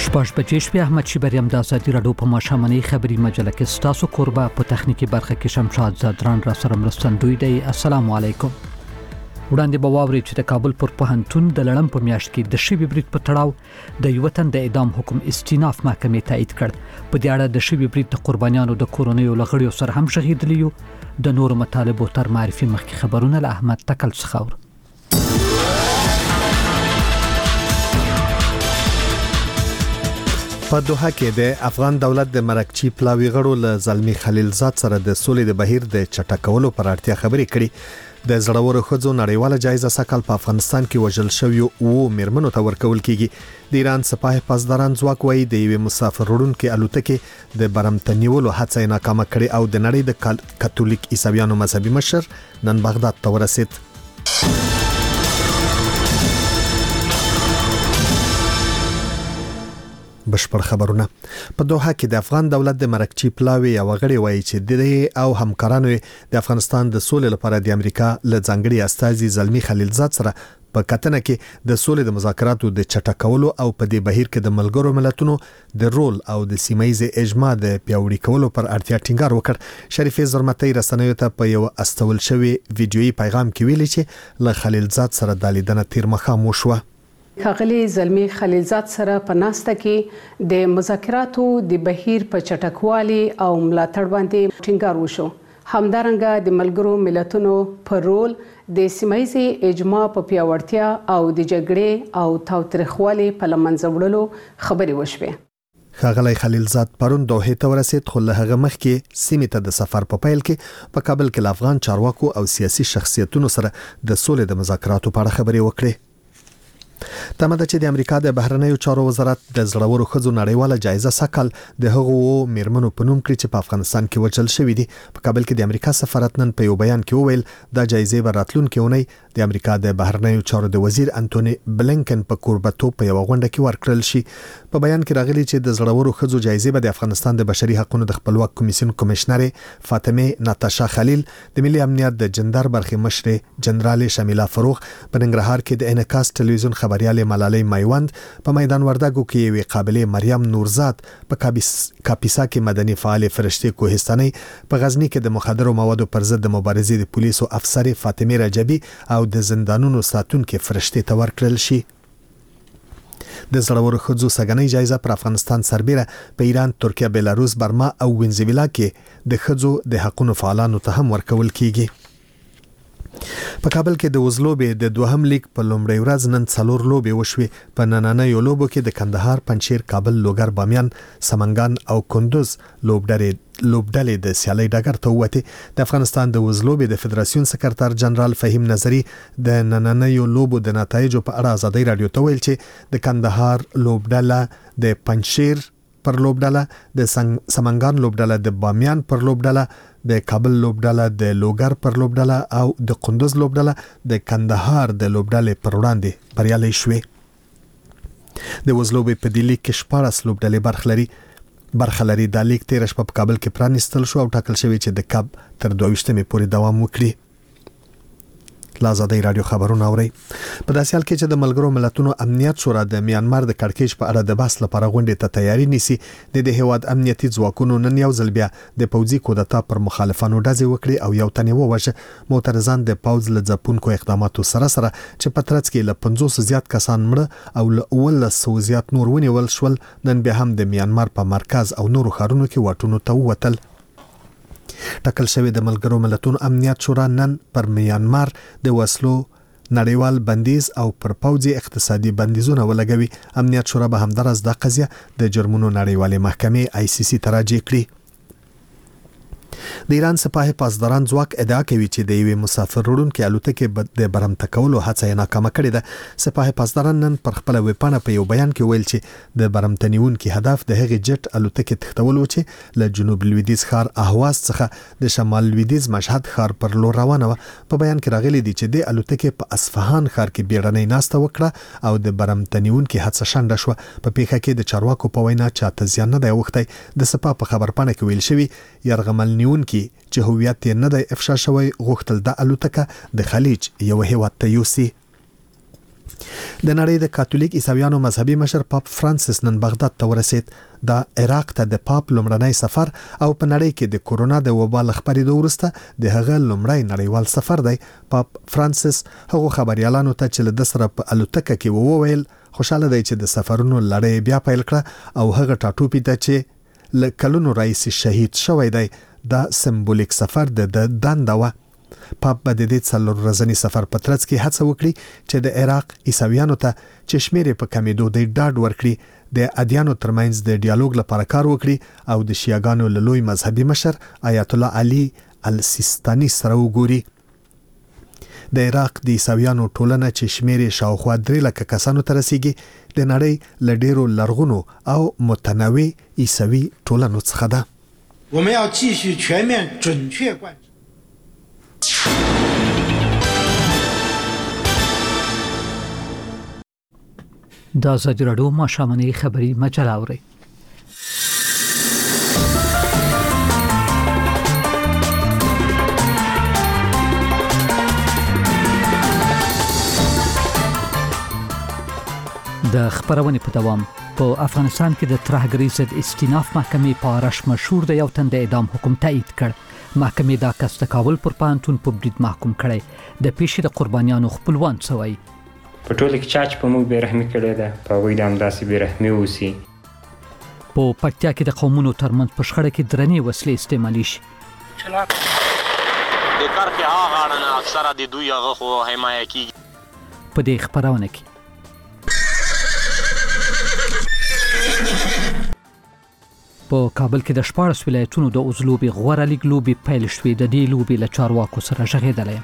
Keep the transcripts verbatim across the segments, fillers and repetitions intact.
شپږ بجې شپې احمد شیبری هم د ازادي راډیو په ماښامنۍ خبري مجله کې ستاسو قربا په تخنیکی برخه کې شمشاد زادران را سره مرستندوی دی. السلام علیکم. وړاندې به واوري چې د کابل پر پوهنتون د لړم په میاشت کې د شوی برید په تړاو د یو تن د اعدام حکم استیناف محکمې تایید کړ. په دې اړه د شوی برید د قربانیانو د کورنیو لغړیو سره هم شهیدلی یو. د نورو مطالبو تر معرفي مخکې خبرونه له احمد تکل څخه. په دوحه کې د افغان دولت د مرکچی پلاوی غړو له زلمی خلیلزاد سره د سولې د بهیر د چټکولو پر اړتیا خبرې کړي. د زړورو ښځو نړیواله جایزه سکهال په افغانستان کې وژل شوی او میرمنو ته ورکول کیږي. د ایران سپاه پاسداران ځواک وایي د یوې مسافر وړونکو الوتکې د برمتنیولو هڅه یې ناکامه کړې او د نړۍ د کاتولیک عیسویانو مذهبي مشر نن بغداد ته ورسید. بشپړ خبرونه. په دوحه کې د افغان دولت د مرکچی پلاوی یو غړي وایي چې د او همکارانو د افغانستان د سولې لپاره د امریکا له ځانګړي استازي زلمی خلیلزاد سره په کتنه کې د سولې د مذاکراتو د چټکولو او په دې بهیر کې د ملګرو ملتونو د رول او د سیمایي اجماع د پیاوړي کولو پر اړتیا ټینګار وکړ. شریف زرمتي رسنیو ته په یو استول شوی ویډیويي پیغام کې ویلي چې له خلیلزاد سره د لیدنه تیر مخام وشوه. ښاغلي زلمی خلیلزاد سره په ناسته کې د مذاکراتو د بهیر په چټکوالي او ملاتړ باندې ټینګار وشو. همدارنګه د ملګرو ملتونو پر رول د سیمایي اجماع په پیاوړتیا او د جګړې او تاوتریخوالي په لمنځه وړلو خبرې وشوې. ښاغلی خلیلزاد پرون دوحه ته ورسید، خو له هغه مخکې سیمې ته د سفر په پیل کې په کابل کې افغان چارواکو او سیاسي شخصیتونو سره د سولې د مذاکراتو په اړه خبرې وکړې. تمه ده چې د امریکا د بهرنیو چارو وزارت د زړورو ښځو نړیواله جایزه سکهال د هغو میرمنو په نوم کړي چې په افغانستان کې وژل شوي دي. په کابل کې د امریکا سفارت نن په یو بیان کې وویل دا جایزه به راتلونکي اونۍ د امریکا د بهرنیو چارو د وزیر انټونی بلنکن په کوربتوب په یو غونډه کې ورکړل شي. په بیان کې راغلي چې د زړورو ښځو جایزه به د افغانستان د بشري حقوقو د خپلواک کمیسیون کمشنر فاطمه ناتاشا خلیل، د ملي امنیت د جندر برخې مشر جنرال شمیله فروغ، په ننګرهار کې د انعکاس ټلویزیون خبريال ملالۍ میوند، په میدان وردګو کې وی قابل مریم نورزاد، په کاپیسا کې مدني فعال فرشتي کوهستاني، په غزنی کې د مخدرو موادو پر ضد د مبارزې د پولیسو افسر فاطمه رجبی او د زندانونو ساتونکو فرشتي ته ورکړل شي. د زړورو ښځو سګنۍ جایزه پر افغانستان سربېره په ایران، ترکیه، بلاروس، برما او وینزویلا کې د ښځو د حقوقو فعالانو ته هم ورکول کیږي. په کابل کې د وزلوبې د دوهم لیگ په لومړۍ ورځ نن څلور لوبې وشوې. په نننیو لوبو کې د کندهار، پنجشیر، کابل، لوګر، بامیان، سمنګان او کندوز لوبډلې لوبډلې د سیالۍ ډګر ته ووتې. د افغانستان د وزلوبې د فدراسیون سکرټر جنرال فهیم نظری د نننیو لوبو د نتایجو په اړه ازادي رادیو ته ویل چې د کندهار لوبډله د پنجشیر پر لوبډله، د سمنګان لوبډله د بامیان پر لوبډله، د کابل لوبډله د لوګر پر لوبډله او د کندوز لوبډله د کندهار د لوبډلې پر وړاندې بریالي شوې. د وزلوبې په دې لیګ کې شپاړس لوبډلې برخه لري. برخه لري د لیګ تیر شپه په کابل کې پرانیستل شو او ټاکل شوی چې د کب تر دوه ویشتمې پورې دوام وکړي. لازادي رادیو خبرونه اوري. په داسې حال کې چې د ملګرو ملتونو امنیت شورا د میانمار د کړکېچ په اړه د بحث لپاره غونډې ته تیاری نیسي، د دې هیواد امنیتي ځواکونو نن یو ځل بیا د پوځي کودتا پر مخالفانو ډزې وکړي او یو تن یې ووژه. معترضان د پوځ له ځپونکو اقداماتو سره سره چې په ترڅ کې له پنځوس زیات کسان مړه او له اوولس سوه زیات نور ونیول شول، نن بیا هم د میانمار په مرکز او نورو ښارونو کې واټونو ته ووتل. ټاکل شوی د ملګرو ملتونو امنیت شورا نن پر میانمار د وسلو نړیوال بندیز او پر پوځي اقتصادي بندیزونه ولګوي. امنیت شورا به همدارس د قضیه د جرمونو نړیوالې محکمې آی سی سی ته راجع کړي. د ایران سپاه پاسداران ځواک ادعا کوي چې د یوې مسافر وړونکو الوتکې د برمته کولو هڅه یې ناکامه کړې ده. سپاه پاسداران نن پر خپل ویبپاڼه په یو بیان کې ویل چې د برمته نیونکو هدف د هغې جټ الوتکې تښتول و چې له جنوب لویدیځ ښار اهواز څخه د شمال لویدیځ مشهد ښار پر لور روانه وه. په بیان کې راغلي دي چې د الوتکې په اصفهان ښار کې بیړنۍ ناسته وکړه او د برمته نیونکو هڅه شنډه شوه. په پیښه کې د چارواکو په وینا چاته زیان نه دی اوښتی. د سپاه په خبرپاڼه کې ویل شوي یرغمل نیونکي چې هویت یې نه دی افشا شوی غوښتل د الوتکه د خلیج یو هیواد ته یوسي. د نړۍ د کاتولیک عیسویانو مذهبي مشر پاپ فرانسیس نن بغداد ته ورسید. د عراق ته د پاپ لومړنی سفر او په نړۍ کې د کورونا د وبا له خپرېدو وروسته د هغه لومړی نړیوال سفر دی. پاپ فرانسیس هغو خبريالانو ته چې له سره په الوتکه کې وویل خوشاله دی چې د سفرونو لړۍ بیا پیل کړه او هغه ټاټوپی ته چې ل کلونو رئیس شهید شوی دی دا سمبولیک سفر د دنده و. پاپ به د دې څلور ورځني سفر په ترڅ کې هڅه وکړي چې د عراق عیسویانو ته چې شمېر په کمیدو د ډاډ ورکړي د ادیانو ترمنځ د ډیالوګ لپاره کار وکړي او د شیعاګانو له لوی مذهبي مشر آیت الله علي السیستاني سره وګوري. د عراق د عیسویانو ټولنه چې شمېر شاوخوا درې لکه کسانو ته رسیږي د نړۍ له ډیرو لرغونو او متنوع عیسوي ټولنو څخه ده. 我们要继续全面准确贯彻 دا ازادي راډیو ماښامنۍ خبري مجله اوري. د خبرونې په دوام په افغانستان کې د ترهګرۍ ضد استیناف محکمې په اړه مشهور د یو تن د اعدام حکم تایید کړ. محکمې دا کس د کابل پر پانتون په برید محکوم کړی. د پیښې د قربانیانو خپلوان سوی په ټوله کې چا چې په موږ بیرحمي کړې ده په هغوی د همداسې بیرحمي ووسي. په پکتیا کې د قومونو ترمنځ په شخړه کې درنې وسلې استعمالي شي. د کرښې هغه غاړه نه اکثره د دوی هغه خو حمایه کېږي. په دې خبرونه کې په کابل کې د شپاړس ولایتونو د اوزلوبي غوړه لیګ لوبي پیل شوې. د دې لوبي له چارواکو سره ژغېدلې.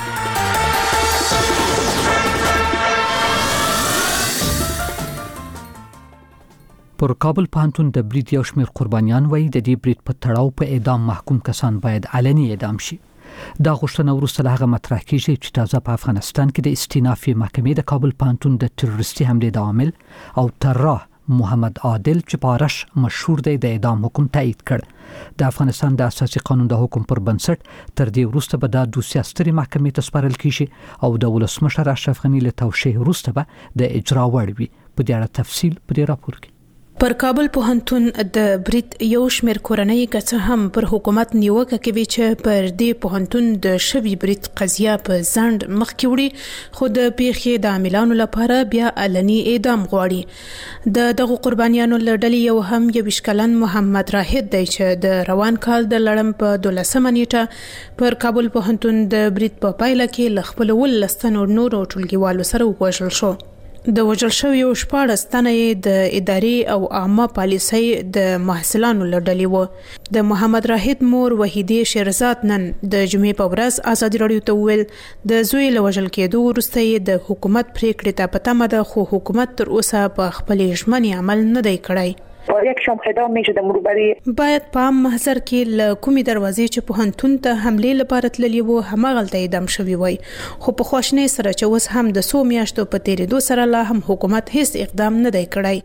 پر کابل پانتون د برید یو شمېر قربانیان وایي د دې برید په تړاو په اعدام محکوم کسان باید علني اعدام شي. دا غوښتنه وروسته له هغه مطرح کیږي چې تازه په افغانستان کې د استینافي محکمې د کابل پانتون د تروریستي حملې د عامل او طراح محمد عادل چې پارش مشهور دی د اعدام حکم تایید کړ. د افغانستان د اساسي قانون د حکم پر بنسټ تر دې وروسته به د دوسیه سترې محکمې ته سپارل کیږي او د ولسمشر اشرف غني له توشیح وروسته به د اجرا وړ وي. په دې اړه تفصیل په دې راپور کې. پر کابل پوهنتون د برید یو شمېر کورنۍ که هم پر حکومت نیوکه کوي چې پر دې پوهنتون د شوي برید قضیه په ځنډ مخکې وړي، خو د پیښې د عاملانو لپاره بیا علني اعدام غواړي. د دغو قربانیانو له ډلې یو هم یویشت کلن محمد راهد دی چې د روان کال د لړم په دولسمه نیټه پر کابل پوهنتون د برید په پایله کې له خپلو ولس تنو نورو ټولګیوالو سره ووژل شو. د وژل شویو شپاړس تنه د ادارې او عامه پالیسۍ د محصلانو له ډلې وو. د محمد راهد مور وحیدې شیرزاد نن د جمعې په ورځ ازادي راډیو ته وویل د زوی له وژل کېدو وروسته یې د حکومت پریکړې ته په تمه ده، خو حکومت تر اوسه په خپلې ژمنې عمل نه دی کړی. یک شام خدام میشه د مربري باید په عام محضر کې له کومې دروازې چې پوهنتون ته حملې لپاره تللی وو هماغلته اعدام شوي وای، خو په خواشنۍ سره چې اوس هم د څو میاشتو په تېرېدو سره لا هم حکومت هیڅ اقدام نه دی کړی.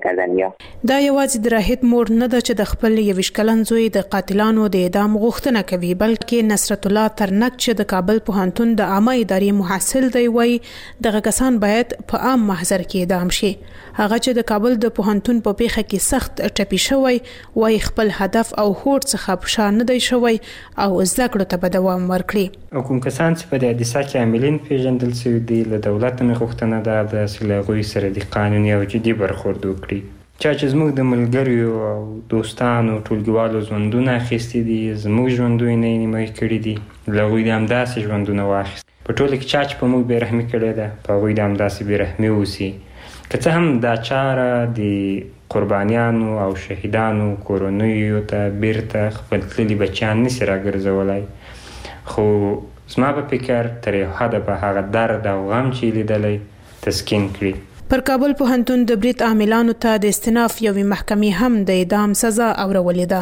دا یوازې د راهد مور نه ده چې د خپل یویشت کلن زوی د قاتلانو د اعدام غوښتنه کوي، بلکې نصرت الله ترنک چې د کابل پوهنتون د عامه ادارې محصل دی وای دغه کسان باید په عام محضر کې اعدام شي. هغه چې د کابل د پوهنتون په پیښه کې سخت ټپي شوی وای خپل هدف او هوډ څخه پښه نه دی شوی او زده کړو ته به دوام ورکړي. او کوم کسان چې په دې حادثه کې عاملین پیژندل شوي دي له دولت نه غوښتنه ده چې له هغوی سره د قانوني او جدي برخورد وکړي. چا چې زموږ د ملګریو او دوستانو ټولګیوالو ژوندونه اخیستي دي، زموږ ژوندونه یې نیمګړي کړي دي، له هغوی د همداسې ژوندونه واخیست. په ټوله کې چا چې په موږ بېرحمي کړې ده په هغوی د همداسې بېرحمي ووسي. که څه هم دا چاره د قربانیانو او شهیدانو کورنیو ته بیرته خپل تللي بچیان نشي راګرځولی، خو زما په فکر تر یو حده به هغه درد او غم چې لیدلی تسکین کړي. پر کابل پوهنتون د برید عاملانو ته د استیناف یوې محکمې هم د اعدام سزا اورولې ده.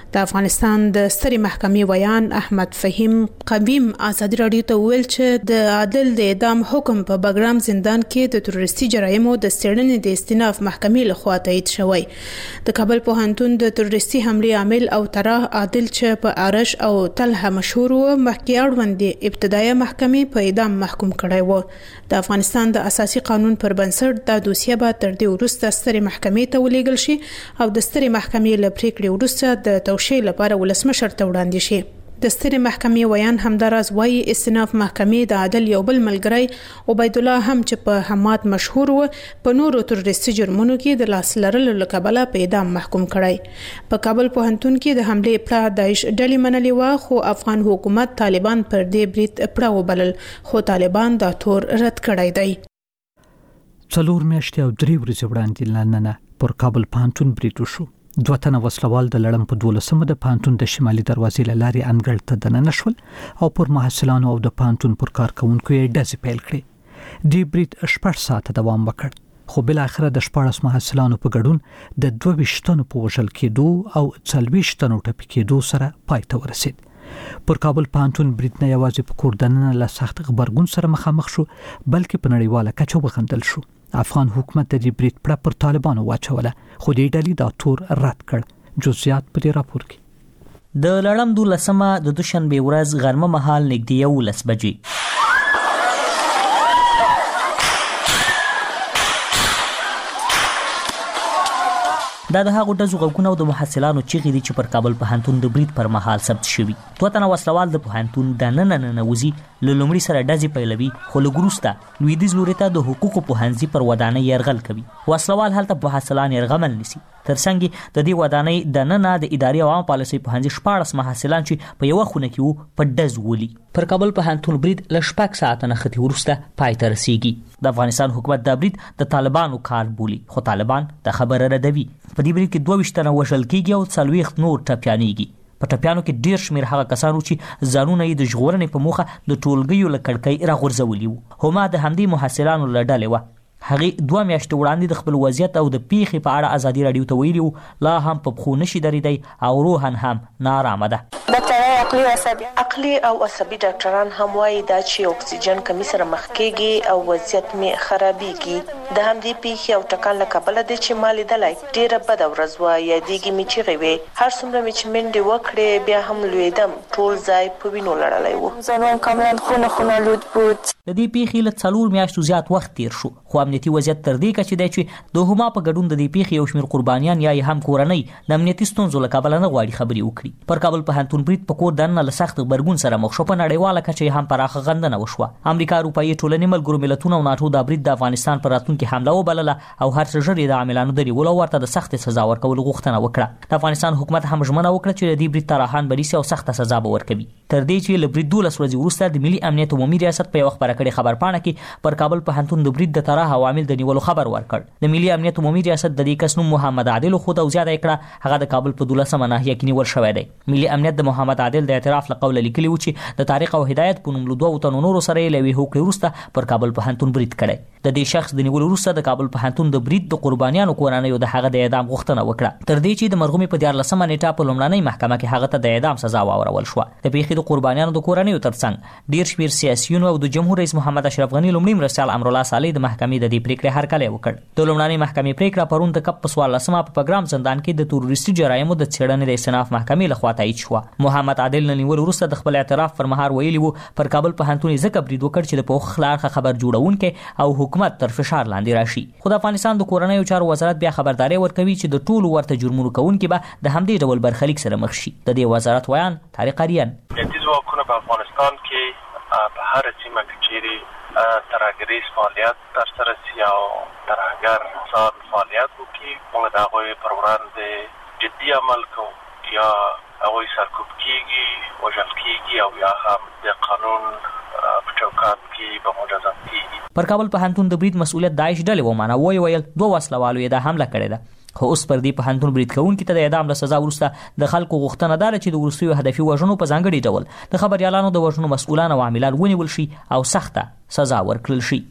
د افغانستان د سترې محکمې ویان احمد فهیم قویم ازادي راډیو ته ویل چې د عادل د اعدام حکم په بګرام زندان کې د تروریستي جرایمو د څېړنې د استئناف محکمې لخوا تایید شوی. د کابل پوهنتون د تروریستي حملې عامل او طرح عادل چې په ارش او تلها مشهور و مخکې اړوند ابتدایي محکمې په اعدام محکوم کړی و. د افغانستان د اساسي قانون پر بنسټ د دوسیه به تر دې وروسته سترې محکمې ته ولیږل شي او د سترې محکمې له پریکړې وروسته د توشیح لپاره ولسمشر ته وړاندې شي. د سترې محکمې ویان همداراز وايي استئناف محکمې د عادل یو بل ملګری عبید الله هم چې په حماد مشهور و په نورو تروریستي جرمونو کې د لاس لرلو له کبله په اعدام محکوم کړی. په کابل پوهنتون کې د حملې پړه داعش ډلې منلې و خو افغان حکومت طالبان پر دې برید پړه وبلل خو طالبان دا تور رد کړی دی. څلور میاشتې او درې ورځې وړاندې لننه پر کابل پوهنتون برید وشو. دوه تنه وسلوال د لړم په دولسمه د پوهنتون د شمالي دروازې له لارې انګړ ته دننه شول او پر محصلانو او د پوهنتون پر کارکونکو یې ډزې پیل کړې. دې برید شپږ ساعته دوام وکړ خو بل اخره د شپاړس محصلانو په ګډون د دوه ویشت تنو په وژل کېدو او څلوېښت تنو ټپي کېدو سره پای ته ورسید. پر کابل پوهنتون برید نه یوازې په کور دننه له سخت غبرګون سره مخامخ شو بلکې په نړیواله کچه وغندل شو. افغان حکومت د دې برید پړه پر طالبانو واچوله خو دې ډلې دا تور رد کړ. جزئیات په دې راپور کې. د لړم دولسمه د دوشنبه ورځ غرمه مهال نږدې یولس بجې دا د هغو ډزو غږونه او د محصلانو چیغې دي چې پر کابل پوهنتون د برید پر مهال ثبت شوي. دوه تنه وسلوال د پوهنتون دننه ننوځي له لومړي سره ډزې پیلوي خو لږ وروسته لویدیځ لوري ته د حقوقو پوهنځي پر ودانۍ یرغل کوي. وسلوال هلته محصلان یرغمل نیسي. ترڅنګ د دې ودانۍ دننه د اداري عوام پالیسۍ پوهنځي شپاړس محصلان چې په یوه خونه کې وو په ډز ولي. پر کابل پوهنتون برید له شپږ ساعته نښتې وروسته پای ته رسیږي. د افغانستان حکومت دا برید د طالبانو کار بولي خو طالبان دا خبره ردوي. په دې برید کې دوه ویشت تنه وژل کېږي او څلوېښت نور ټپیانېږي. په ټپیانو کې ډېر شمېر هغه کسان وو چې ځانونه یې د ژغورنې په موخه د ټولګیو له کړکۍ راغورځولي وو. هما د همدې محصلانو له ډلې وه. هغې دوه میاشتې وړاندې د خپل وضعیت او د پیښې په اړه ازادي راډیو ته ویلي وو لا هم په پښو نشي درېدی او روحاً هم ناارامه ده. عقلي او عصبي ډاکټران هم وایي دا چې اکسیجن کمی سره مخ کېږي او وضعیت مې خرابېږي. د همدې پیښې او ټکان له کبله دی چې ما لیدلی ډېره بده ورځ وه. یادېږي مې چیغې وې. هر څومره مې چې منډې وکړې بیا هم لوېدم. ټول ځای په وینو لړلی و. د دې پیښې له څلور میاشتو زیات وخت تیر شو خو امنیتي وضعیت تر دې کچې دی چې د هما په ګډون د دې پیښې یو شمېر قربانیان یا یې هم کورنۍ د امنیتي ستونزو له کبله نه غواړي خبرې وکړي. پر کابل پوهنتون برید په کور دننه له سخت غبرګون سره مخ شو. په نړیواله کچه یې هم پراخه غندنه وشوه. امریکا، اروپایي ټولنې، ملګرو ملتونو او ناټو دا برید د افغانستان پر راتلونکي حمله وبلله او هر څه ژر یې د عاملانو درېولو او ورته د سختې سزا ورکولو غوښتنه وکړه. د افغانستان حکومت هم ژمنه وکړه چې د دې برید طراحان به نیسي او سخته سزا به ورکوي. تر دې چې له برید دولس ورځې وروسته د ملي امنیت عمومي ریاست په یوه خپره کړې خبرپاڼه کې پر کابل پوهنتون د برید د طرح عوامل د نیولو خبر ورکړ. د ملي امنیت عمومي ریاست د دې کس نوم محمد عادل خو دا زیاته کړه هغه د کابل په دولسمه ناحیه کې نیول شوی دی. ملي امنیت د محمد عادل د اعتراف له قوله لیکلي و چې د طارق او هدایت په نوم له دوه تنو نورو سره یې له یوې هوکړې وروسته پر کابل پوهنتون برید کړی. د دې شخص د نیولو وروسته د کابل پوهنتون د برید د قربانیانو کورنیو د هغه د اعدام غوښتنه وکړه تر دې چې د مرغومي په دیارلسمه نیټه په لومړنۍ محکمه کې هغه ته د اعدام سزا واورول شوه. د پیښې د قربانیانو د کورنیو ترڅنګ ډیر شمېر سیاسيونو او د جمهور رئیس محمد اشرف غني لومړي مرستیال امرالله صالح د محکمې د دې پریکړې هرکلی وکړ. د لومړنۍ محکمې پریکړه پرون د کپ په څوارلسمه په پګرام زندان کې د تروریستي جرایمو د څېړنې د استئناف محکمې لخوا تایید شوه. محمد عادل نه نیول وروسته د خپل اعتراف پر مهال ویلي وو پر کابل پوهنتون ځکه برید وکړ چې د پوخ خلاق خبر جوړونکي او حکومت تر فشار لاندې راشي. خو د افغانستان د کورنیو چارو وزارت بیا خبرداري ورکوي چې د ټولو ورته جرمونو کوونکي به د همدې ډول برخلیک سره مخ شي. د دې وزارت ویان طارق اریان امنیتي ځواکونه په افغانستان کې په هر سیمه کې چیرې ترهګریز فعالیت ترسره شي او ترهګر ځان فعالیت وکړي موږ د هغوی پر وړاندې جدي عمل کوو یا هغوی سرکوب کېږي وژل کېږي او یا هم د قانون په چوکاټ کې به مجازات کېږي. پر کابل پوهنتون د برید مسؤلیت داعش ډلې ومانه وایي ویل دوه وسلوالو یې دا حمله کړې ده. خو اوس پر دې پوهنتون برید کوونکي ته د اعدام له سزا وروسته د خلکو غوښتنه ده چې د وروستیو هدفي وژنو په ځانګړي ډول د خبریالانو د وژنو مسؤلان او عاملان ونیول شي او سخته سزا ورکړل شي.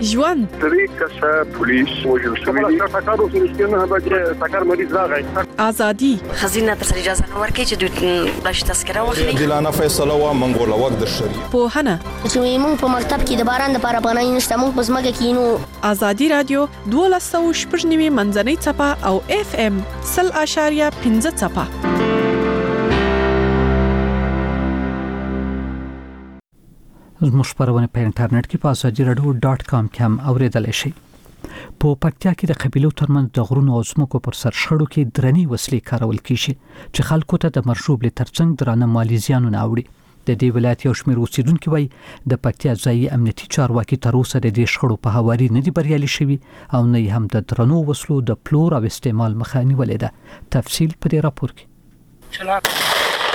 ژوند درې کسه پولیس وژل شوي دي ټاکارو سره به ټاکار مریض راغی ازادي خزینه تر سره اجازه نه ورکړي چې دوی بلش تذکره واخلي دلانه فیصله وا منګول وخت د شری په هنه چې موږ په مکتب کې د باران لپاره پناه نشته موږ په ځمکه کې نو ازادي رادیو دوه سوه شپږ نیمه منځنۍ چپه او اف ام صفر اشاریه پنځه چپه. زموږ خبرونه په انټرنیټ کې په ازادي رادیو ډاټ کام کې هم اوریدلای شئ. په پکتیا کې د قبیلو ترمنځ د غرونو او ځمکو پر سر شخړو کې درنې وسلې کارول کیږي چې خلکو ته د مرشوب لترڅنګ درانه مالی زیانونه اوړي. د دې ولایت یو شمېر اوسیدونکو وایي د پکتیا ځایي امنیتي چارواکي تر اوسه د دې شخړو په هواري نه دي بریالي شوي او نه هم د درنو وسلو د پلور او استعمال مخه نیولې ده. تفصیل په دې راپور کې.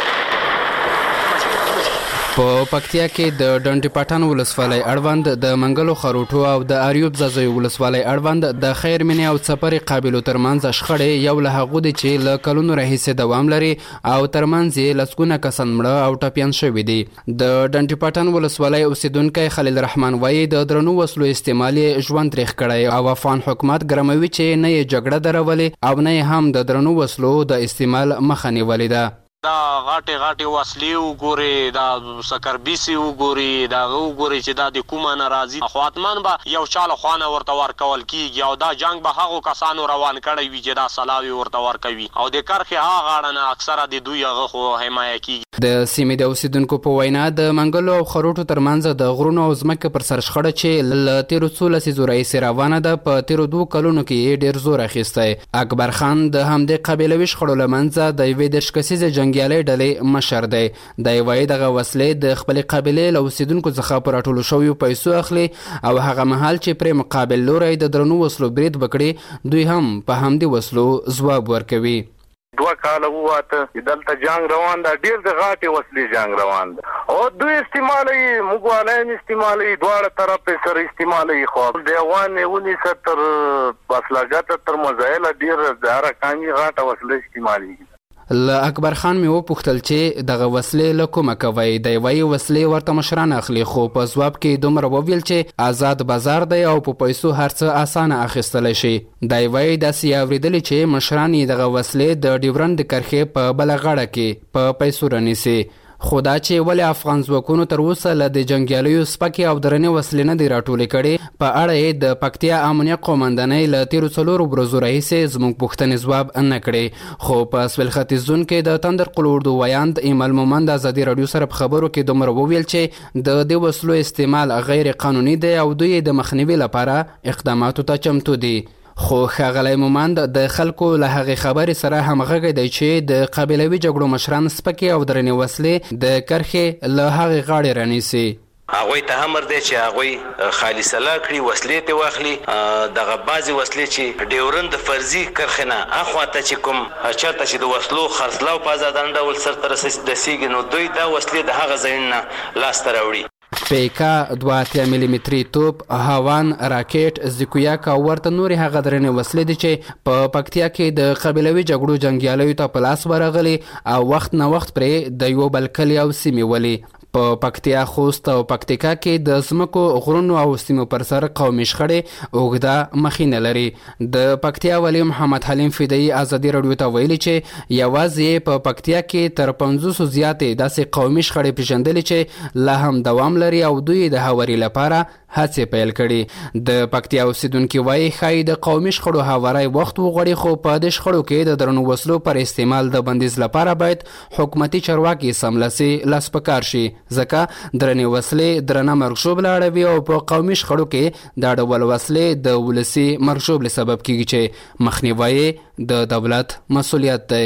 په پکتیا کې د ډنډ پټان ولسوالۍ اړوند د منګلو خروټو او د اریوب زازوی ولسوالۍ اړوند د خیر منی او څپری قابلو ترمنځ شخړې یو له هغو دي چې له کلونو راهیسې دوام لري او ترمنځ یې لسګونه کسان مړه او ټپیان شوي دي. د ډنډ پټان ولسوالۍ اوسیدونکی خلیل رحمان وایي د درنو وسلو استعمال ژوند تریخ کړی او افغان حکومت ګرموي چې نه یې جګړه درولې او نه هم د درنو وسلو د استعمال مخه نیولې ده. دا غاټي غاټي وسلې وګوري دا سکربيسي وګوري دا وګوري چې دا د کومه ناراضي خواتمان به یو چاله خوانه ورته ورکول کیږي او دا جنگ به هغه کسانو روان کړي وي چې دا سلاوي ورته ورکوي او د کرخه هغه غاړه اکثره د دوی هغه خو حمایه کیږي. د سیمې د اوسیدونکو په وینا د منګلو او خروټو ترمنځ د غرونو او ځمکې پر سر شخړه چې ل تیرو څو لسیزو راهیسې روانه ده په تیرو دوه کلونو کې ډېر زور اخیستی. اکبر خان د همدې قبیلوي شخړو له منځه د یوې دېرش کسیزې جنګیالۍ ډلې مشر دی. دی وایي دغه وسلې د خپلې قبیلې له اوسیدونکو څخه په راټولو شویو پیسو اخلي او هغه مهال چې پرې مقابل لوری د درنو وسلو برید وکړي دوی هم په همدې وسلو ځواب ورکوي. دوه کاله وواته چې دلته جنگ روان ده ډېر د غاټې وسلې جنگ روان ده او دوی استعمالوي موږ والایم استعمالوي دواړه طرف یې سره استعمالوي خو د افغان یې ونیسه تر بسلاګته تر مزایله ډېر د هره کامي غاټه وسلې استعمالېږي. له اکبر خان مې وپوښتل چې دغه وسلې له کومه کوئ. دی وایي وسلې ورته مشران اخلي خو په ځواب کې دومره وویل چې آزاد بازار دی او په پیسو هر څه اسانه اخیستلی شي. دی وایي داسې یې اورېدلي چې مشران یې دغه وسلې د ډیورنډ د کرښې په بله غاړه کې په پیسو رانیسي. خو دا چې ولې افغان ځواکونو تر اوسه له د جنګیالیو سپکې او درنې وسلې نه دي راټولې کړې په اړه یې د پکتیا امنیه قومندانۍ له تیرو څلورو ورځو راهیسې زموږ پوښتنې ځواب نه کړې. خو په سویل ختیځ زون کې د تندر قل اردو ویاند ایمل مومند ازادي راډیو سره په خبرو کې دومره وویل چې د دې وسلو استعمال غیر قانوني دی او دوی د مخنیوي لپاره اقداماتو ته چمتو دي. خو ښاغلی مومند د خلکو له هغې خبرې سره همغږی دی چې د قبیلوي جګړو مشران سپکې او درنې وسلې د کرښې له هغې غاړې رانیسي. هغوی ته امر دی چې هغوی خالي سلا کړي وسلې ته واخلي. دغه بعضې وسلې چې ډیورند د فرضي کرښې نه هاخوا ته چې کوم چېرته چې د وسلو خرڅلاو په ازادانه ډول سرته رسېږي نو دوی دا وسلې د هغه ځایونو نه لاسته راوړي. پیکا دوه اتیا ملي متري توپ هاوان راکټ زیکویاک او ورته نورې هغه درنې وسلې دي چې په پکتیا کې د قبیلوي جګړو جنګیالیو ته په لاس ورغلي او وخت نه وخت پرې د یو بل کلي او سیمې ولي. په پکتیا خوست او پکتیکا کې د ځمکو غرونو او سیمو پر سر قومي شخړې اوږده مخینه لري. د پکتیا والي محمد حلیم فدایي ازادي راډیو ته ویلي چې یوازې په پکتیا کې تر پنځوسو زیاتې داسې قومي شخړې پېژندلې چې لا هم دوام لري او دوی د هواري لپاره هڅې پیل کړي. د پکتیا اوسیدونکي وایي ښایي د قومي شخړو هواری وخت وغواړي خو په دې شخړو کې د درنو وسلو پر استعمال د بندیز لپاره باید حکومتي چارواکي سملاسي لاس په کار شي ځکه درنې وسلې درنه مرګ ژوبله اړوي او په قومي شخړو کې دا ډول وسلې د ولسي مرګ ژوبلې سبب کیږي چې مخنیوی د دولت مسؤلیت دی.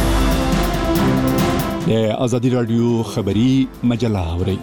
د ازادي راډیو خبري مجله اورئ.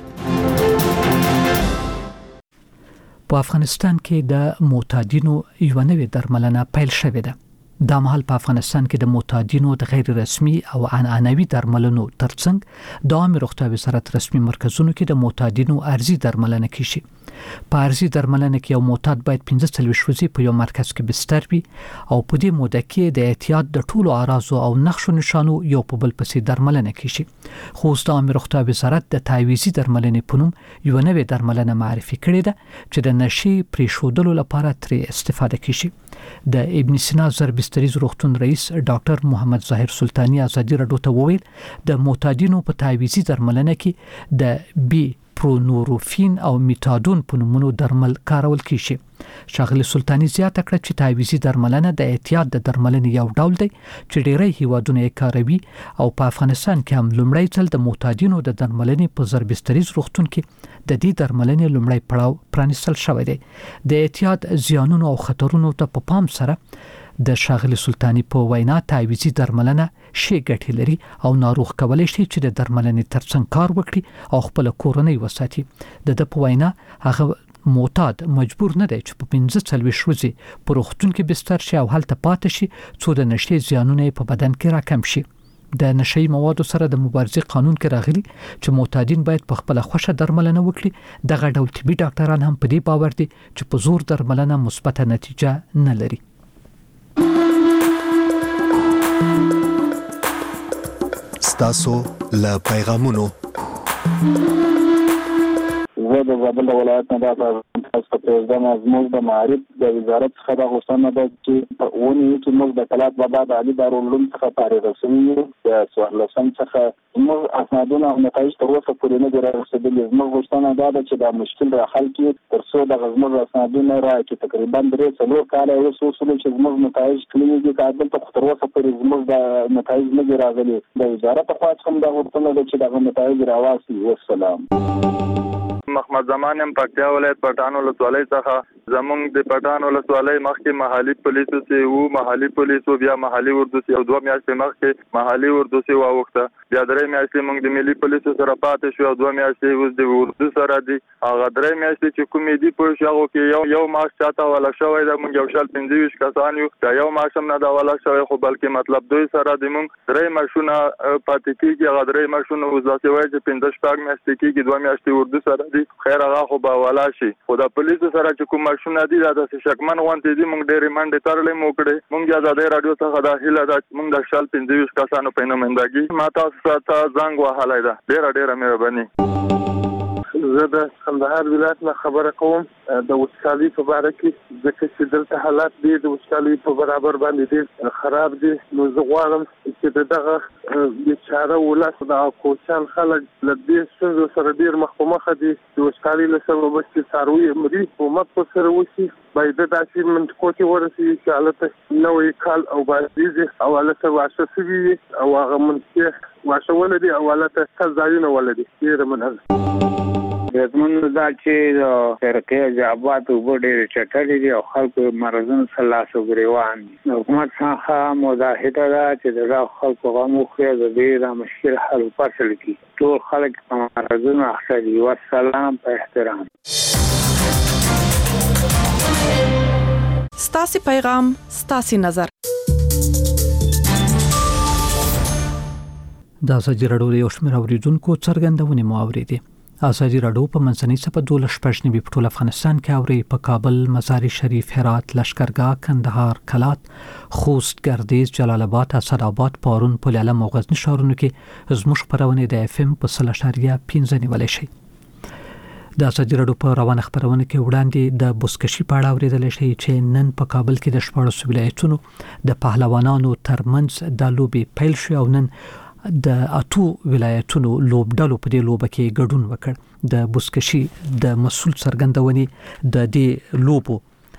په افغانستان کې د معتادینو یو نوې درملنه پیل شوې ده. دا مهال په افغانستان کې د معتادینو د غیر رسمي او عنعنوي درملنو ترڅنګ د عامه روغتیا وزارت رسمي مرکزونو کې د معتادینو ارزي درملنه کیږي. په ارزي درملنه کې یو معتاد باید پنځه څلوېښت ورځې په یو مرکز کې بستر وي او په دې موده کې د احتیاط د ټولو اعراضو او نقشو نشانو یو په بل پسې درملنه کیږي. خو د عامه روغتیا وزارت د تعویزي درملنې په نوم یو نوې درملنه معرفي کړې ده چې د نشي پریښودلو لپاره ترې استفاده کیږي. د ابن سینا زربستریز روغتون رئیس ډاکټر محمد ظاهر سلطانی ازادي راډیو ته وویل د معتادینو په تعویزي درملنه کې د بی پرونوروفین او میتادون په نومونو درمل کارول کیږي. شاغلی سلطانی زیاته کړه چې تعویزي درملنه د احتیاط د درملنې یو ډول دی چې ډیری هیوادونه یې کاروي او په افغانستان کې هم لومړی ځل د معتادینو د درملنې په زربستریز روغتون کې د دې درملنې لومړی پړاو پرانیستل شوی دی. د احتیاط زیانونو او خطرونو ته په پام سره د شاغلی سلطانی په وینا تعویزي درملنه شی ګټې لري او ناروغ کولای شي چې د درملنې ترڅنګ کار وکړي او خپل کورنۍ وساتي. د د په وینا هغه معتاد مجبور نه دی چې په پنځه څلوېښت ورځې په روغتون کې بستر شي او هلته پاتې شي څو د نشي زیانونه په بدن کې راکم شي. د نشي موادو سره د مبارزې قانون کې راغلي چې معتادین باید په خپل خوښه درملنه وکړي. دغه ډول طبي ډاکټران هم په دې باور دي چې په زور درملنه مثبت نتیجه نه لري. ستاسو له پیغامونو زه د زابل ولایت نه دا تاسو ته پرېږدم. زموږ د معارف د وزارت څخه دا غوښتنه ده چې په اونۍ کې موږ د کلات بابا د علي دارالعلوم څخه فارغ شوي یو د څوارلسم څخه زموږ اسنادونه او نتایج تر اوسه پورې نه دي رارسېدلي. زموږ غوښتنه دا ده چې دا مشکل را حل کړي تر څو دغه زموږ اسنادونه راکړي. تقریبا درې څلور کاله اوس وشول چې زموږ نتایج کلي دي که دلته تر اوسه پورې زموږ د نتایج نه دي راغلي. د وزارت خوا څخه هم دا غوښتنه ده چې دغه نتایج راواسي. والسلام. محمد زمان ام پکتیا ولایت پټان ولسوالۍ څخه زمونږ د پټان ولسوالۍ مخکې محلي پولیسو سي وو محلي پولیسو بیا محلي اردو سي او دوه میاشتې مخکې محلي اردو سي واوخته بیا درې میاشتې موږ د ملي پولیسو سره پاتې شو او دوه میاشتې اوس د اردو سره دي. هغه درې میاشتې چې کومې دي په شاغو کې یو یو ماش چاته ولا شوی دا موږ یو شل پنځه ویشت کسان یو دا یو ماش هم نه دا ولا شوی خو بلکې مطلب دوی سره د موږ درې ماشونه پاتې کیږي. هغه درې ماشونه اوس داسې وایي چې پنځه شپږ میاشتې کیږي دوه میاشتې اردو سره دي. خیر هغه خو به والا شي خو د پولیسو سره چې کوم ماشونه دي دا د شکمن غونډې دي. موږ ډېرې منډې ترلې مو کړې. موږ د ازادۍ راډیو څخه دا هیله ده چې موږ د شل پنځه ویشت کسانو په نمایندګي ما تاسو ته زنګ وهلی ده. ډېره ډېره مهرباني. زه د کندهار ولایت نه خبره کوم د وچکالي په اړه کې ځکه چې دلته حالات دي د وچکالي په برابر باندې ډېر خراب دي. نو زه غواړم چې دغه بیچاره ولس د کوچیان خلک له دې ستونزو سره ډېر مخ په مخه دي. د وچکالي له سببه چې څاروي مري حکومت په سره وشي باید داسې منطقو کې ورسېږي چې هلته نوی کال او بازدیزي او هلته واښه شوي وي او هغه منطقې واښه ولري او هلته ښه ځایونه ولري. ډېره مننه. زمون دا چې فرقې جوابات وګ ډېر چټلې دي او خلکو مرزونه سلاسو غریوان دي. حکومت څخه مداهده ده چې د خلکو غو خو د دې مشکل حل فصل کی ټول خلک مرزونه اخلي. والسلام په احترام. ستاسو پیغام ستاسو نظر. دا ازادي راډیو یو شمېر اوریدونکو څرګندونې مو اورېدې. ازادي راډیو په منځنۍ صفحه دولس شپږ نوي په ټول افغانستان کې اوري په کابل، مزار شریف، هرات، لشکرګاه، کندهار، کلات، خوست، ګردیز، جلال آباد، اسداباد، پارون، پل علم او غزنی ښارونو کې زموږ خبرونه د اف ام په صله اشاریه پنځه نیولای شي. د ازادي راډیو په روانه خبرونه کې وړاندې د بوسکشي په اړه اوریدل شي چې نن په کابل کې د شپږ ولایتونو د پهلوانانو ترمنځ د لوبي پیل شو او نن د اتو ولایتونو لوبډلو په دې لوبه کې ګډون وکړ. د بوسکشي د مسول څرګندونې د دې لوبو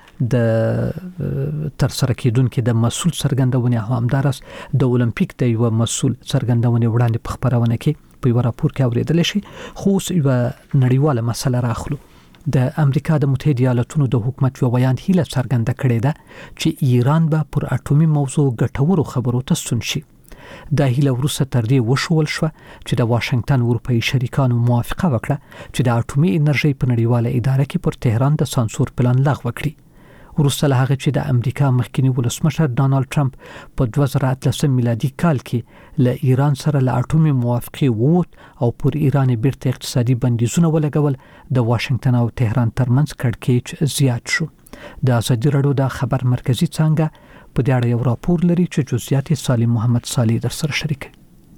د تر سره کېدونکو د مسول څرګندونې همدارس د اولمپیک د یو مسول څرګندونې وړاندې په خبرونه کې په یو راپور کې اوریدل شي. خو یو نړیواله مسله راخلو. د امریکا د متحده ایالاتونو د حکومت یو بیان هیله څرګنده کړې ده چې ایران به پر اټومي موضوع ګټورو خبرو ته ستون شي. د هیله وروسته تر دې وشول شو چې د واشنگټن اروپאי شریکانو موافقه وکړه چې د اټومي انرژي په نړیواله اداره کې پر تهران د سانسور پلان لغوه کړي. وروسته له هغه چې د امریکا مخکنی ولسمشر ډانلډ ټرمپ په دوه زره اتلسم میلادي کال کې له ایران سره له اټومي موافقه ووت او پر ایران بیرته اقتصادي بندیزونه ولګول د واشنگټن او تهران ترمنځ کړکېچ زیات شو. د ازادي راډیو د خبر مرکزی څنګه په دې اړه یو راپور لري چې جزئیات سالم محمد صالح در سره شریک.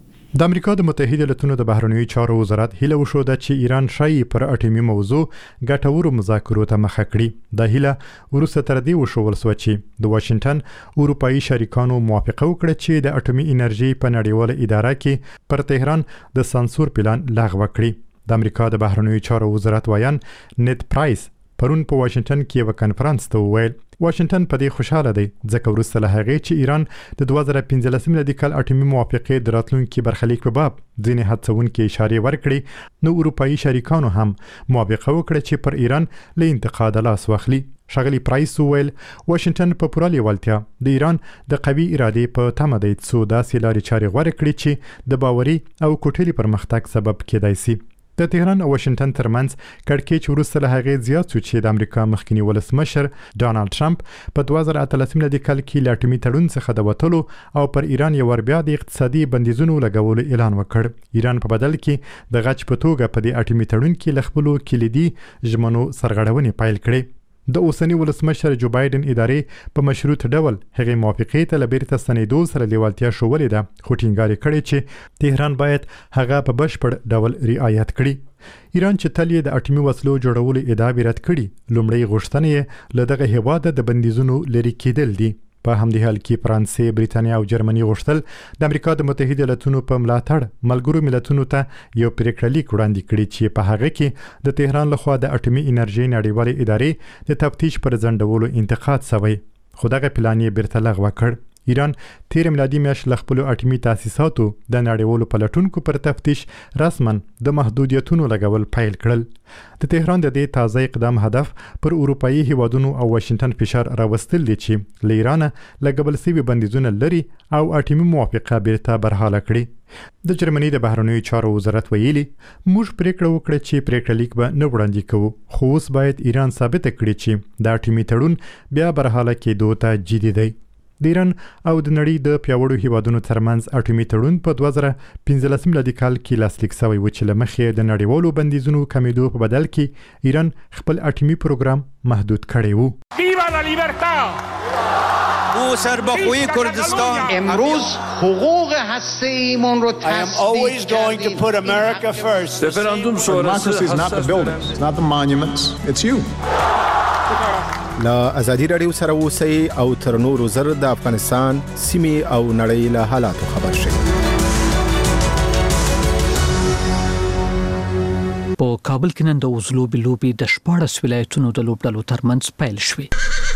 د امریکا د متحده ایالاتونو د بهرنیو چارو وزارت هیله وشوده چې ایران شایي پر اټومي موضوع ګټورو مذاکرو ته مخه کړي. د هیله وروسته تر دې وشول سو چې د واشنگټن اروپایي شریکانو موافقه وکړه چې د اټومي انرژي په نړیواله اداره کې پر تهران د سانسور پلان لغوه کړي. د امریکا د بهرنیو چارو وزارت وایان نیت پرایس پرون په واشنگټن کې یو کانفرنس ته وویل واشنگټن په دې خوشاله دی ځکه وروسته له هغې چې ایران د دوه زره پنځلسم میلادي کال اټومي موافقې د راتلونکي برخلیک په باب ځینې هڅونکې اشارې ورکړي نو اروپایي شریکانو هم موافقه وکړه چې پر ایران له انتقاد لاس واخلي. ښاغلي پرایس وویل واشنگټن په پوره لیوالتیا د ایران د قوي ارادې په تمه دی څو داسې لارې چارې غوره کړي چې د باوري او کوټلي پرمختګ سبب کېدای شي. د تهران او واشنگټن ترمنځ کړکېچ وروسته له هغې زیات شو چې د امریکا مخکنی ولسمشر ډانلډ ټرمپ په دوه زره اتلسم میلادي کال کې له اټومي تړون څخه د وتلو او پر ایران یو ور بیا د اقتصادي بندیزونو لګولو اعلان وکړ. ایران په بدل کې د غچ په توګه په دې اټومي تړون کې له خپلو کلیدي ژمنو سرغړونې پیل کړې. د اوسنی ولسمشر جو بایدن ادارې په مشروط ډول هغې موافقې ته له بیرته ستنېدو سره لیوالتیا ښودلې ده خو ټینګار یې کړی چې تهران باید هغه په بشپړ ډول رعایت کړي. ایران چې تل یې د اټومي وسلو جوړولو ادعا رد کړي لومړی غوښتنه یې له دغه هېواده د بندیزونو لرې کېدل دي. په همدې حال کې فرانسې، بریتانیا او جرمني غوښتل د امریکا د متحده ایالاتونو په ملاتړ ملګرو ملتونو ته یو پریکړه لیک وړاندې کړي چې په هغه کې د تهران لخوا د اټومي انرژي نړیوالې ادارې د تفتیش پر ځنډولو انتقاد شوی خو دغه پلان یې بیرته لغوه کړ. ایران تیر میلادي میاشت له خپلو اټومي تاسیساتو د نړیوالو پلټونکو پر تفتیش رسما د محدودیتونو لګول پیل کړل. د تهران د دې تازه اقدام هدف پر اروپایي هیوادونو او واشنگټن فشار راوستل دي چې له ایران لګول شوي بندیزونه لري او اټومي موافقه بیرته برحاله کړي. د جرمني د بهرنیو چارو وزارت ویلي موږ پریکړه وکړه چې پریکړه لیک به نه وړاندې کوو خو اوس باید ایران ثابته کړي چې د اټومي تړون بیا برحاله کېدو ته جدي دی. د ایران او د نړۍ د پیاوړو هیوادونو ترمنځ اټومي تړون په دوه زره پنځلسم میلادي کال کې لاسلیک شوی و چې له مخې د نړیوالو بندیزونو کمیدو په بدل کې ایران خپل اټومي پروګرام محدود کړی و. ویوا لا لیبرتا او سربخوی کردستان امروز حقوق هسته‌ایمون رو تصدیق کردیم. رفراندوم شورای is not the buildings, it's not the monuments, it's you. لا ازادي رادیو سره اوسئ او تر نورو زر د افغانستان سیمې او نړۍ له حالاتو خبر شئ. په کابل کې نن د وزلوبي لوبي د شپاړس ولایتونو د لوبډلو ترمنځ پیل شوې.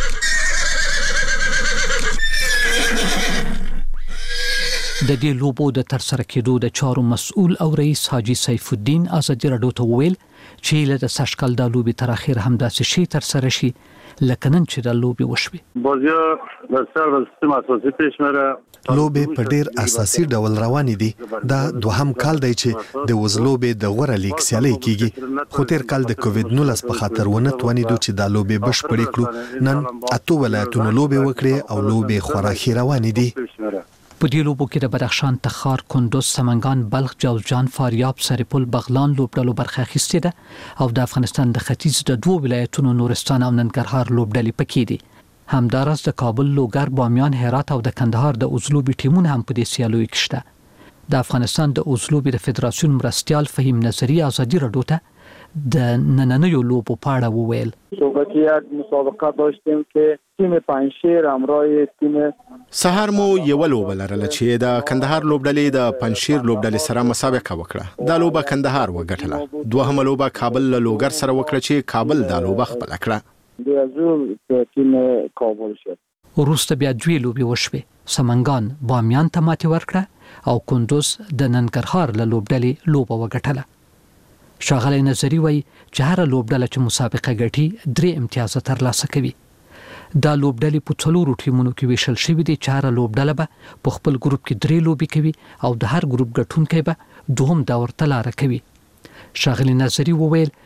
د دې لوبو د ترسره کېدو د چارو مسؤل او رئیس حاجی سیف الدین ازادي رادیو ته ویل چې له د سشکل د لوبي تر اخر هم داسې شي ترسره شي لکه نن چې د لوبي وشوي. بازی د سر د سیستم اساسي پېشمره لوبې په ډیر اساسي ډول روانې دي. دا دوهم کال دی چې د وزلوبې د غوړه لیګ سیالي کیږي خو تیر کال د کووډ نولس په خاطر ونه توانیدو چې دا لوبې بشپړې کړو. نن اته ولایتونو لوبې وکړې او لوبې خورا روانې دي. په دې لوبو کې د بدخشان، تخار، کندوز، سمنګان، بلخ، جوزجان، فاریاب، سرپل، بغلان لوبډلو برخه اخیستې ده او د افغانستان د ختیځ د دوه ولایتونو نورستان او ننګرهار لوبډلې پکې دي. همدارس د کابل، لوګر، بامیان، هرات او د کندهار د اوزلوبي ټیمونه هم په دې سیالیو کې شته. د افغانستان د اوزلوبي د فدراسیون مرستیال فهیم نظری ازادي رادیو ته د نننیو لوبو په اړه وویل. صحبتیت مسابقه داشتیم که تیم پنجشیر همراه تیم سهار مو یو لوبه لرله چې د کندهار لوبډلې د پنجشیر لوبډلې سره مسابقه وکړه. دا لوبه کندهار وګټله. دوهمه لوبه کابل له لوګر سره وکړه چې کابل دا لوبه خپل کړه. د ازول تیم کابل شو. وروسته بیا دوی لوبي وشوي. سمنګان بامیان ته ماتې ورکړه او کندوز د ننګرهار له لوبډلې لوبه وګټله. ښاغلی نظری وایي چې هر لوبډله چې مسابقه ګټي درې امتیازات ترلاسه کوي. دا لوبډلې په څلورو ټیمونو کې ویشل شوي دي چې هر لوبډله به په خپل ګروپ کې درې لوبې کوي او د هر ګروپ ګټونکی به دوهم دور ته لاره کوي. ښاغلی نظری وویل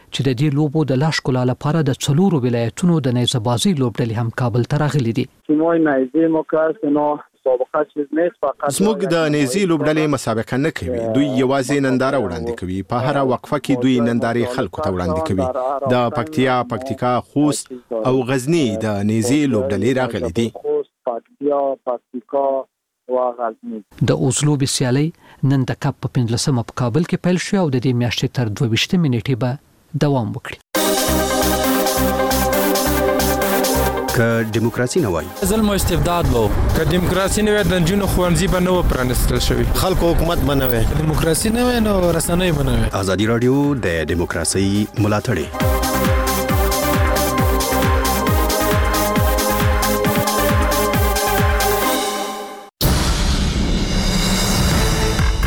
چې د دې لوبو د لاش کولو لپاره د څلورو ولایتونو د نیزه‌بازي لوبډلې هم کابل ته راغلي دي. تیم‌های نیزه ما که نو مسابقه چیز نیست فقط زموږ د نیزي لوبډلې مسابقه نه کوي، دوی یوازې ننداره وړاندې کوي. په هر وقفه کې دوی نندارې خلکو ته وړاندې کوي. د پکتیا، پکتیکا، خوست او غزنی د نیزي لوبډلې راغلي دي. پکتیا، پکتیکا او غزنی. د اوزلو بسیالي نن د کپ په پنځلسمه په کابل کې پیل شو او د دې میاشتې تر دوه ویشتمې نیټې به دوام وکړي. که دیموکراسي نه وای ظلم او استبداد وو، که دیموکراسي نه وای د جنونو خوانځي به نه و پرانستل شوی، خلکو حکومت بنوي، دیموکراسي نه وای نو رسنۍ بنوي. ازادي رادیو د دیموکراسي ملاتړ